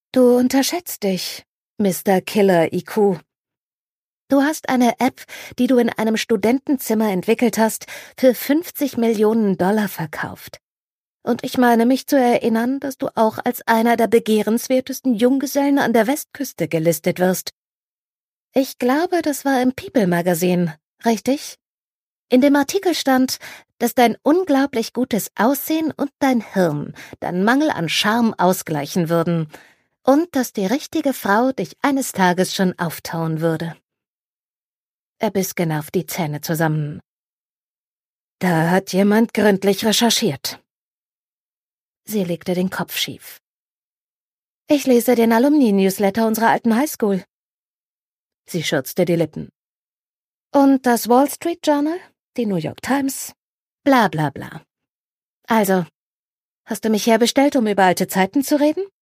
Du unterschätzt dich, Mr. Killer IQ. Du hast eine App, die du in einem Studentenzimmer entwickelt hast, für 50 Millionen Dollar verkauft. Und ich meine mich zu erinnern, dass du auch als einer der begehrenswertesten Junggesellen an der Westküste gelistet wirst. Ich glaube, das war im People-Magazin, richtig? In dem Artikel stand, dass dein unglaublich gutes Aussehen und dein Hirn deinen Mangel an Charme ausgleichen würden und dass die richtige Frau dich eines Tages schon auftauen würde. Er biss genervt die Zähne zusammen. Da hat jemand gründlich recherchiert. Sie legte den Kopf schief. Ich lese den Alumni-Newsletter unserer alten Highschool. Sie schürzte die Lippen. Und das Wall Street Journal, die New York Times, bla bla bla. Also, hast du mich herbestellt, um über alte Zeiten zu reden?